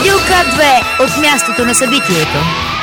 Радио К2 от мястото на събитието.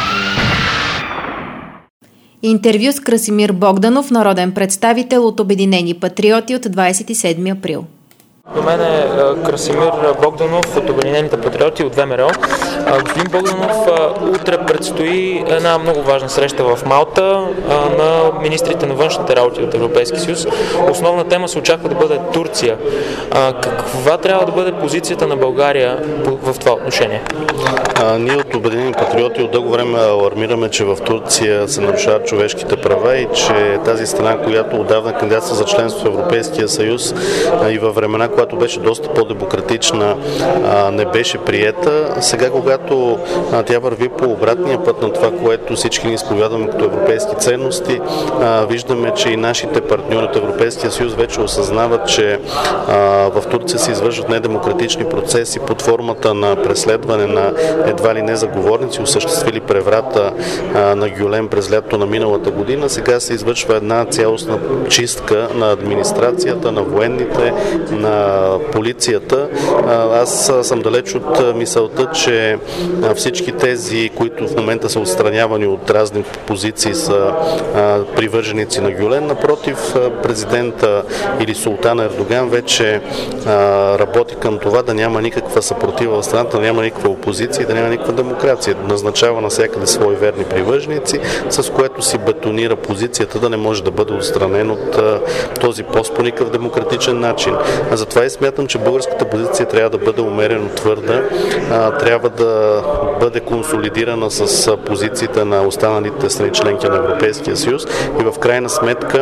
Интервю с Красимир Богданов, народен представител от Обединени патриоти от 27 април. До мен е Красимир Богданов от Обединените патриоти от ВМРО. Господин Богданов, утре предстои една много важна среща в Малта на министрите на външните работи от Европейския съюз. Основна тема се очаква да бъде Турция. Каква трябва да бъде позицията на България в това отношение? Ние от Обединени патриоти от дълго време алармираме, че в Турция се нарушават човешките права и че тази страна, която отдавна кандидатства за членство в Европейския съюз и във времена, когато беше доста по-демократична, не беше приета. Сега, когато тя върви по обратния път на това, което всички ни изповядаме като европейски ценности, виждаме, че и нашите партньори от Европейския съюз вече осъзнават, че в Турция се извършват недемократични процеси под формата на преследване на едва ли не заговорници, осъществили преврата на Гюлен през лятото на миналата година. Сега се извършва една цялостна чистка на администрацията, на военните, на полицията. Аз съм далеч от мисълта, че всички тези, които в момента са отстранявани от разни позиции, са привърженици на Гюлен. Напротив, президента или султан Ердоган вече работи към това да няма никаква съпротива в страната, да няма никаква опозиция и да няма никаква демокрация. Назначава навсякъде свои верни привърженици, с което си бетонира позицията да не може да бъде отстранен от този пост по никакъв демократичен начин. Затова и смятам, че българската позиция трябва да бъде умерено твърда, трябва да бъде консолидирана с позициите на останалите страни членки на Европейския съюз и в крайна сметка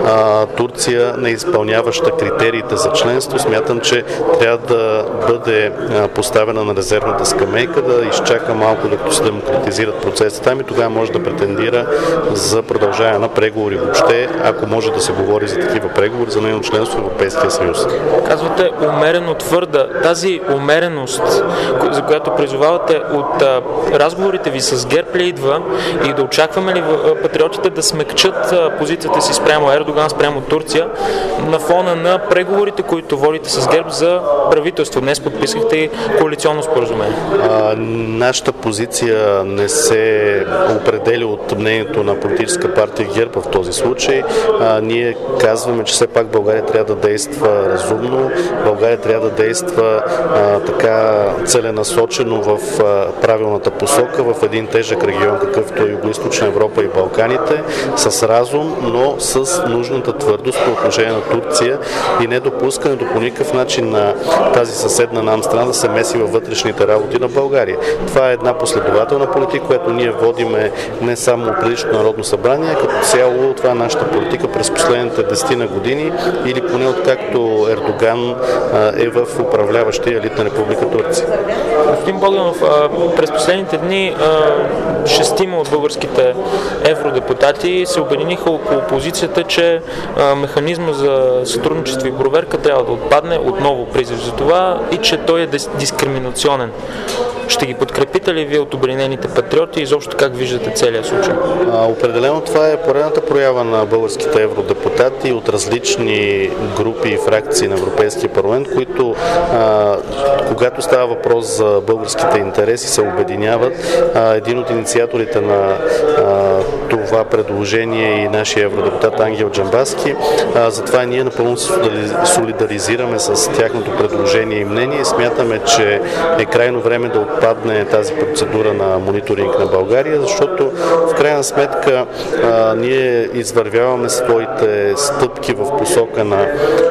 Турция, не изпълняваща критериите за членство, смятам, че трябва да бъде поставена на резервната скамейка, да изчака малко, докато се демократизират процесите там и тогава може да претендира за продължаване на преговори въобще, ако може да се говори за такива преговори за нейно членство в Европейския съюз. Казвате умерено твърда. Тази умереност, за която призовавате от разговорите ви с ГЕРБ ли идва и да очакваме ли патриотите да смекчат позицията си спрямо Ердоган, спрямо Турция на фона на преговорите, които водите с ГЕРБ за правителство? Днес подписахте и коалиционно споразумение. Нашата позиция не се определя от мнението на политическа партия ГЕРБ в този случай. Ние казваме, че все пак България трябва да действа разумно, България трябва да действа така целенасочено в правилната посока в един тежък регион, какъвто е Югоизточна Европа и Балканите, с разум, но с нужната твърдост по отношение на Турция и недопускането по никакъв начин на тази съседна нам страна да се меси във вътрешните работи на България. Това е една последователна политика, която ние водиме не само от предишното Народно събрание, като цяло това е нашата политика през последните 10 години или поне откакто Ердоган е в управляващия елит на Република Турция. Господин Богданов, през последните дни 6 от българските евродепутати се обединиха около позицията, че механизма за сътрудничество и проверка трябва да отпадне, отново призив за това, и че той е дискриминационен. Ще ги подкрепите ли вие от Обединените патриоти и изобщо как виждате целия случай? Определено това е поредната проява на българските евродепутати от различни групи и фракции на Европейския парламент, които когато става въпрос за българските интереси се обединяват. Един от инициаторите на това предложение и нашия евродепутат Ангел Джамбазки. Затова ние напълно се солидаризираме с тяхното предложение и мнение и смятаме, че е крайно време да отпадне тази процедура на мониторинг на България, защото в крайна сметка ние извървяваме своите стъпки в посока на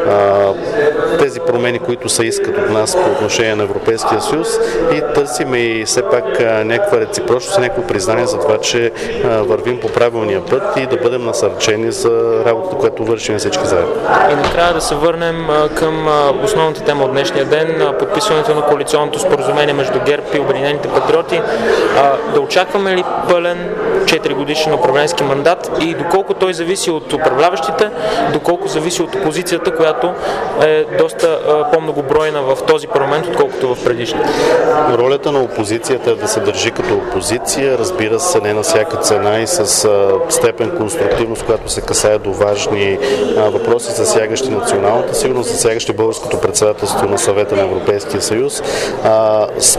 тези промени, които се искат от нас по отношение на Европейския съюз и търсиме и все пак някаква реципрочност, някакво признание за това, че вървим по правилния път и да бъдем насърчени за работата, която вършим всички заедно. И накрая да се върнем към основната тема от днешния ден, подписването на коалиционното споразумение между ГЕРБ и Обединените патриоти. Да очакваме ли пълен 4-годишен управленски мандат и доколко той зависи от управляващите, доколко зависи от опозицията, която е доста по-многобройна в този парламент, отколкото в предишните? Ролята на опозицията е да се държи като опозиция, разбира се, не на всяка цена и с степен конструктивност, която се касае до важни въпроси, засягащи националната сигурност, засягащи българското председателство на Съвета на Европейския съюз. Смятам,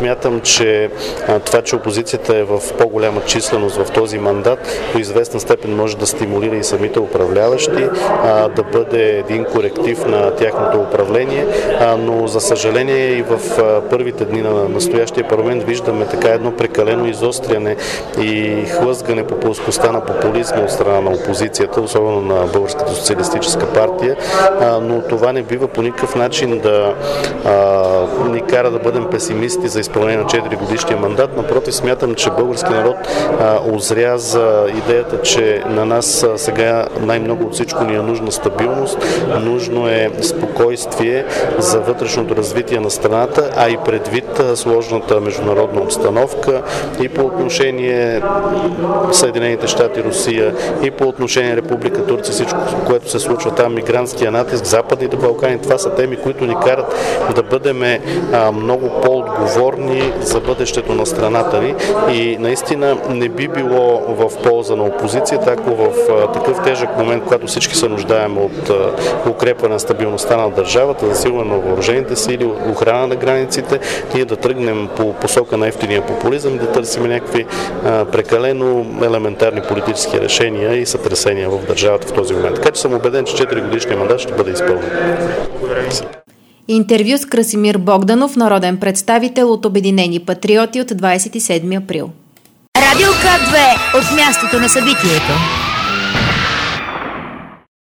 че това, че опозицията е в по-голяма численост в този мандат, до известна степен може да стимулира и самите управляващи, да бъде един коректив на тяхното управление, но за съжаление и в първите дни на настоящия парламент виждаме така едно прекалено изостряне и хлъзгане по плоскостта на популизма от страна на опозицията, особено на Българската социалистическа партия, но това не бива по никакъв начин да ни кара да бъдем песимисти за изпълнение на 4-годишния мандат. Напротив, смятам, че български народ озря за идеята, че на нас сега най-много от всичко ни е нужна стабилност, нужно е спокойствие за вътрешното развитие на страната, а и предвид сложната международна обстановка и по отношение Съединените щати, Русия, и по отношение Република Турция, всичко, което се случва там, мигрантския натиск, Западните Балкани, това са теми, които ни карат да бъдем много по-отговорни за бъдещето на страната ни и наистина не би било в полза на опозицията, ако в такъв тежък момент, когато всички се нуждаем от укрепване на стабилността на държавата, засилване на въоръжените сили, охрана на границите, ние да тръгнем по посока на евтиния популизъм, да търсим някакви прекалено елементарни политически решения и сътресения в държавата в този момент. Така че съм убеден, че 4-годишния мандат ще бъде изпълнен. Интервю с Красимир Богданов, народен представител от Обединени патриоти от 27 април. Радио К2 от мястото на събитието.